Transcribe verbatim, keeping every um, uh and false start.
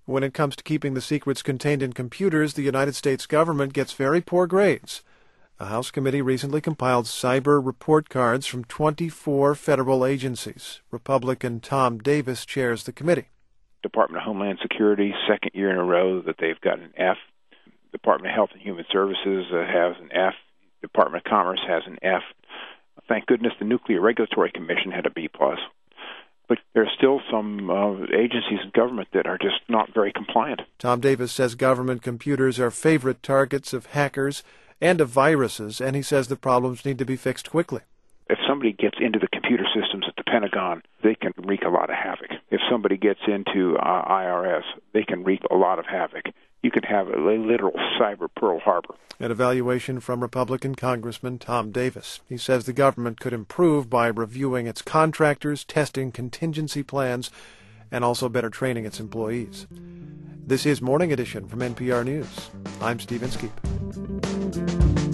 When it comes to keeping the secrets contained in computers, the United States government gets very poor grades. A House committee recently compiled cyber report cards from twenty-four federal agencies. Republican Tom Davis chairs the committee. Department of Homeland Security, second year in a row that they've got an F. Department of Health and Human Services uh, has an F. Department of Commerce has an F. Thank goodness the Nuclear Regulatory Commission had a B plus. But there's still some uh, agencies in government that are just not very compliant. Tom Davis says government computers are favorite targets of hackers and of viruses, and he says the problems need to be fixed quickly. If somebody gets into the computer systems at the Pentagon, they can wreak a lot of havoc. If somebody gets into uh, I R S, they can wreak a lot of havoc. You could have a literal cyber Pearl Harbor. An evaluation from Republican Congressman Tom Davis. He says the government could improve by reviewing its contractors, testing contingency plans, and also better training its employees. This is Morning Edition from N P R News. I'm Steve Inskeep.